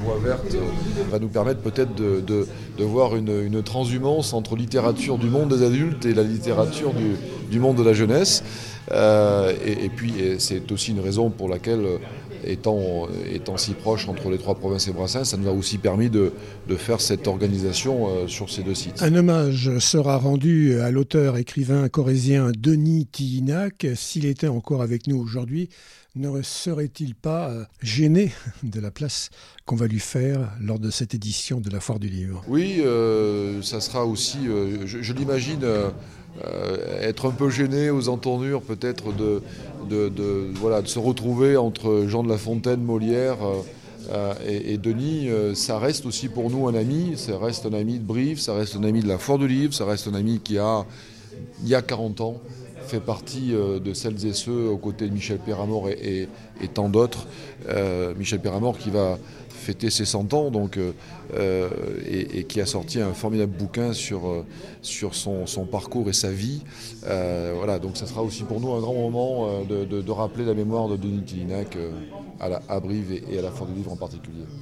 voie verte va nous permettre peut-être de voir une transhumance entre littérature du monde des adultes et la littérature du monde de la jeunesse. Et puis c'est aussi une raison pour laquelle, étant si proche entre les trois provinces et Brassens, ça nous a aussi permis de faire cette organisation sur ces deux sites. Un hommage sera rendu à l'auteur, écrivain corrézien Denis Tillinac. S'il était encore avec nous aujourd'hui, ne serait-il pas gêné de la place qu'on va lui faire lors de cette édition de la Foire du Livre ? Oui, ça sera aussi, je l'imagine, être un peu gêné aux entournures peut-être de se retrouver entre Jean de La Fontaine, Molière et Denis. Ça reste aussi pour nous un ami, ça reste un ami de Brive, ça reste un ami de la Foire du Livre, ça reste un ami qui a, il y a 40 ans, fait partie de celles et ceux aux côtés de Michel Péramor et tant d'autres. Michel Péramor qui va fêter ses 100 ans donc, et qui a sorti un formidable bouquin sur son parcours et sa vie. Voilà, donc ça sera aussi pour nous un grand moment de rappeler la mémoire de Denis Tillinac à Brive et à la Foire du Livre en particulier.